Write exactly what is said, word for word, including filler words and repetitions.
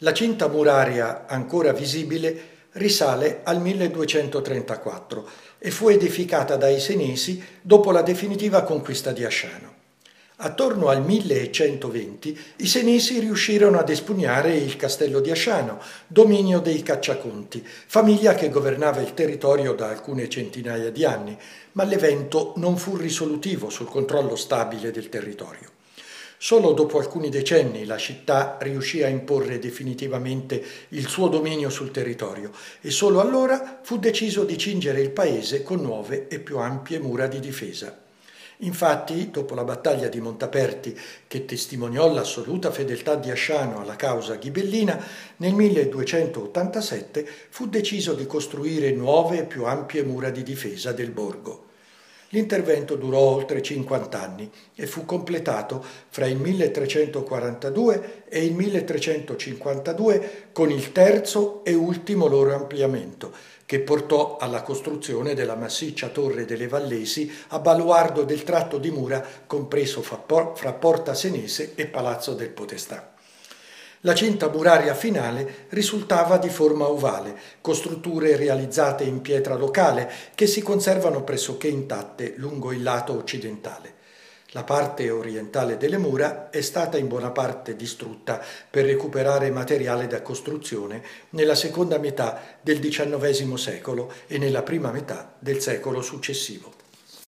La cinta muraria ancora visibile risale al milleduecentotrentaquattro e fu edificata dai Senesi dopo la definitiva conquista di Asciano. Attorno al millecentoventi i Senesi riuscirono ad espugnare il castello di Asciano, dominio dei Cacciaconti, famiglia che governava il territorio da alcune centinaia di anni, ma l'evento non fu risolutivo sul controllo stabile del territorio. Solo dopo alcuni decenni la città riuscì a imporre definitivamente il suo dominio sul territorio e solo allora fu deciso di cingere il paese con nuove e più ampie mura di difesa. Infatti, dopo la battaglia di Montaperti, che testimoniò l'assoluta fedeltà di Asciano alla causa ghibellina, nel milleduecentottantasette fu deciso di costruire nuove e più ampie mura di difesa del borgo. L'intervento durò oltre cinquanta anni e fu completato fra il milletrecentoquarantadue e il milletrecentocinquantadue con il terzo e ultimo loro ampliamento, che portò alla costruzione della massiccia Torre delle Vallesi a baluardo del tratto di mura compreso fra Porta Senese e Palazzo del Podestà. La cinta muraria finale risultava di forma ovale, con strutture realizzate in pietra locale che si conservano pressoché intatte lungo il lato occidentale. La parte orientale delle mura è stata in buona parte distrutta per recuperare materiale da costruzione nella seconda metà del diciannovesimo secolo e nella prima metà del secolo successivo.